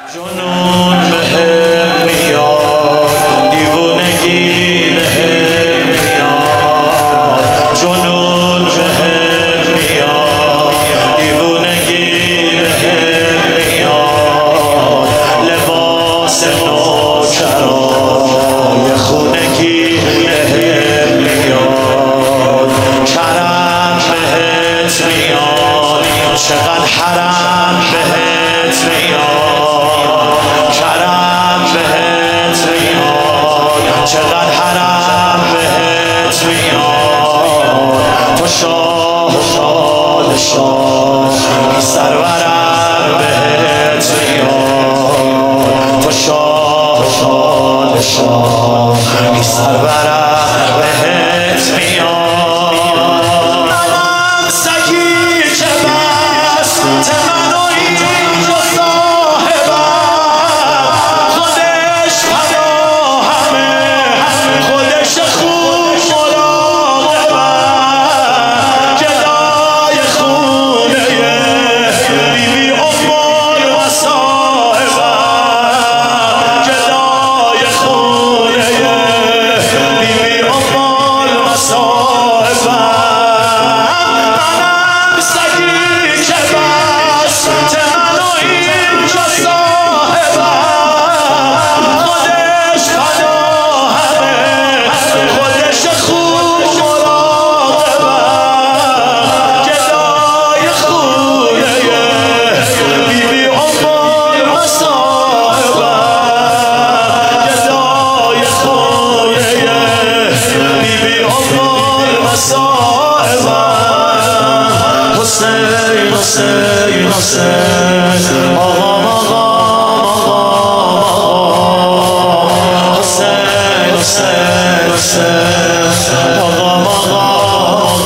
جنون بهم میاد، دیوونگی بهم میاد، جنون بهم میاد، دیوونگی بهم میاد، لباس نوچرای خونگی بهم میاد، کرم بهت میاد، چقدر حرم بهت میاد، کرم بهت میاد، چقدر حرم بهت میاد، تو شاه پادشاهی سرورم بهت میاد، تو شاه پادشاهی سرورم بهت میاد. منم سگی که بست منو اینجا صاحبم، خودش پناهمه، خودش خوب مراقبم، گدای خونه بیبی عمر و صاحبم، گدای خونه بیبی عمر و صاحبم. منم سگی که بست منو اینجا صاحبم، خودش پناهمه، خودش خوب مراقبم، گدای خونه بیبی عمر و صاحبم، گدای خونه بیبی عمر و صاحبم. حسین حسین حسین آقام آقام آقام، حسین حسین حسین آقام آقام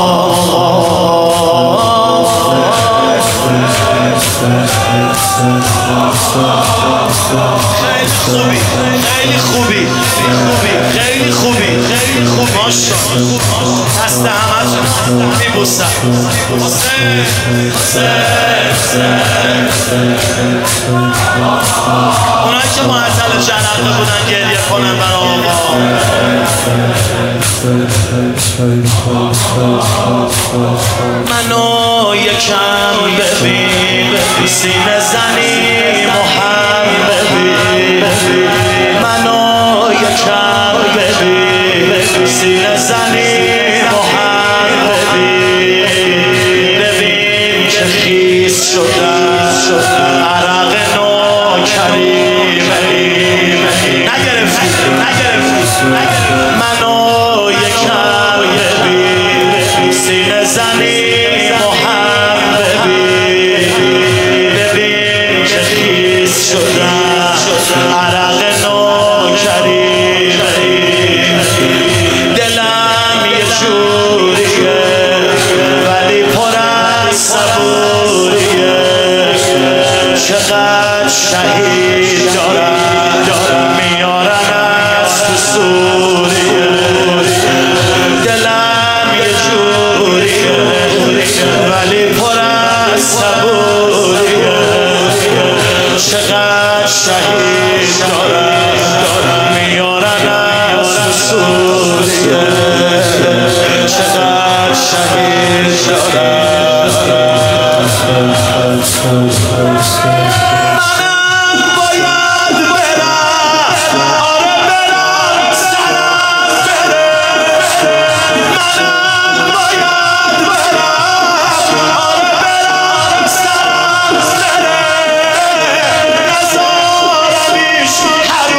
خیلی خوبی خیلی خوبی ماشاءالله، دست همتون میبوسم. اونایی که معطل جرقه بودن گریه کنن برای آقا. منو یکم ببین، سینه زنی محببی، منو یکم ببین، سینه زنی محببی، ببین که خیس شدم عرق نوکری، نگرفتی منو یکم ببین، سینه زنی محببی، ببین که خیس شدم عرق نوکری، دلم یه جوریه ولی پر از صبوریه، چقدر شهید دارم میارن از تو سوریه، دلم یه جوریه ولی پر از صبوریه، چقدر شهید دارم میارن از تو سوریه، چقدر شهید دارم. منم باید برم، آره برم، سرم بره، منم باید برم، آره برم، سرم بره، نزارم ایش حرف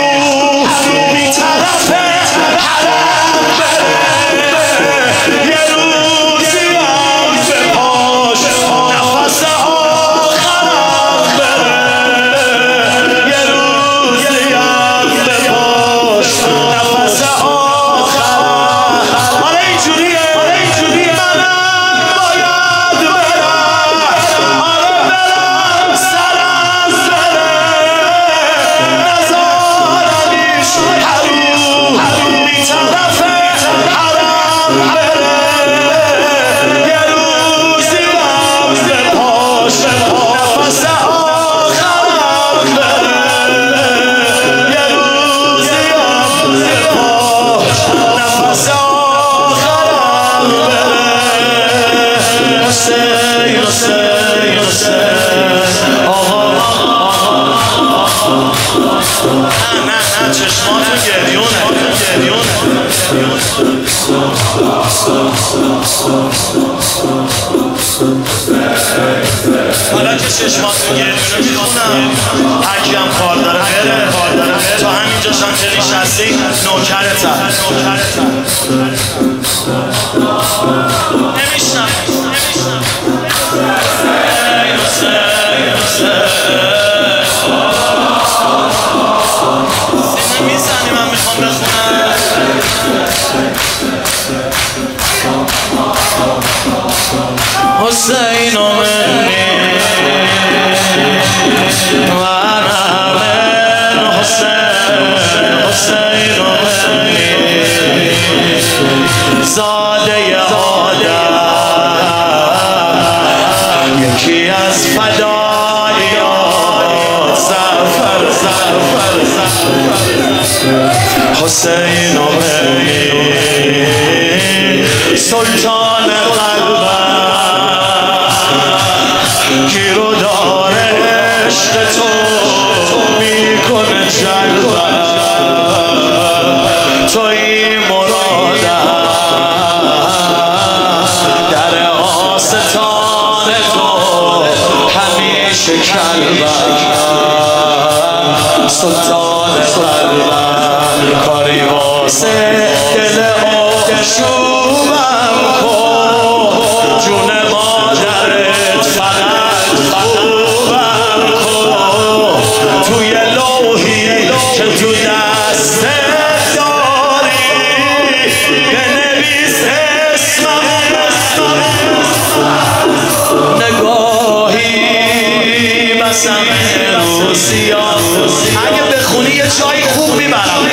حالا که چشماتون گریه میخونم هر کی هم کار داره بره تا همینجا شانچه نشستی نوکرتم نمیشنم سینه میزنی من میخوام بخونم حسین و منی و انا من حسین و منی زاده آدم یکی از فدایات زفر حسین و منی سلطان قلبم کی رو داره عشق تو میکنه جلبم توی مرادم در آستان تو همیشه کلبم سلطان قلبم کاری واسه دل آشوبم کن جون مادرت فقط خوبم کن توی لوحی که تو دستت داری بنویس اسمم نگاهی بسم روسیا اگه بخونی یه جای خوب میبرم